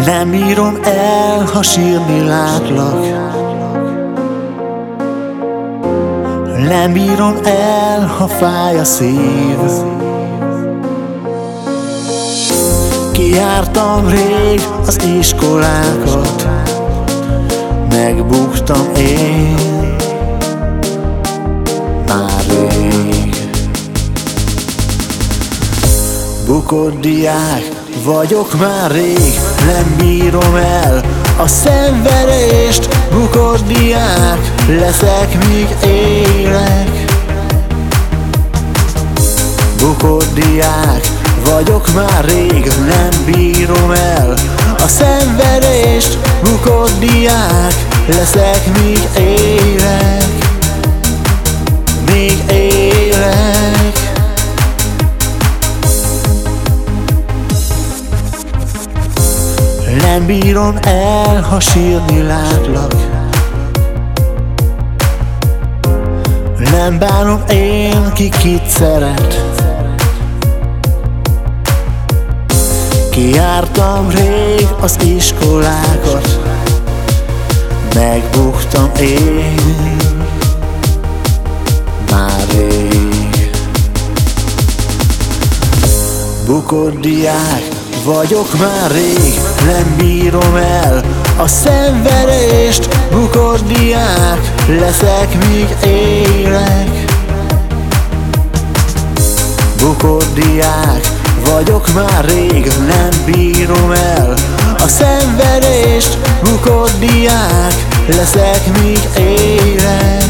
Nem bírom el, ha sírni látlak. Nem bírom el, ha fáj a szív. Kijártam rég az iskolákat, megbuktam én már rég. Bukott diák vagyok már rég, nem bírom el a szenvedést. Bukott diák leszek, míg élek. Bukott diák vagyok már rég, nem bírom el a szenvedést. Bukott diák leszek, míg élek. Míg élek. Nem bírom el, ha sírni látlak. Nem bánom én, ki kit szeret. Kijártam rég az iskolákat, megbuktam én már rég. Bukott diák vagyok már rég, nem bírom el a szenvedést. Bukott diák leszek, míg élek. Bukott diák vagyok már rég, nem bírom el a szenvedést. Bukott diák leszek, míg élek.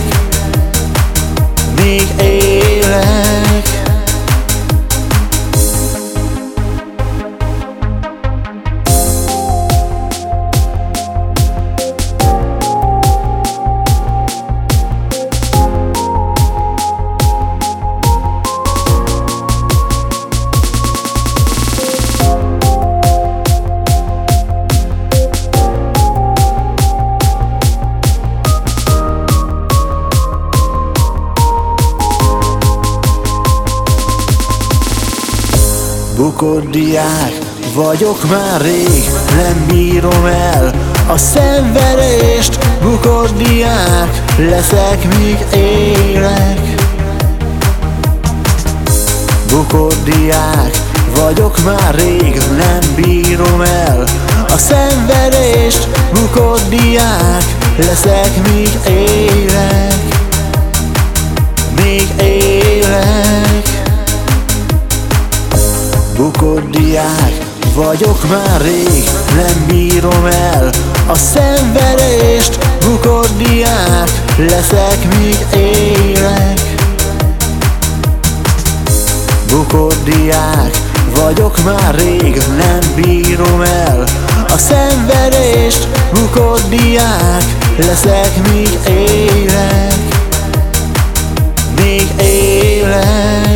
Míg élek. Bukott diák vagyok már rég, nem bírom el a szenvedést. Bukott diák leszek, míg élek. Bukott diák vagyok már rég, nem bírom el a szenvedést. Bukott diák leszek, míg élek. Míg élek. Bukott diák vagyok már rég, nem bírom el a szenvedést. Bukott diák leszek, míg élek. Bukott diák vagyok már rég, nem bírom el a szenvedést. Bukott diák leszek, míg élek. Míg élek.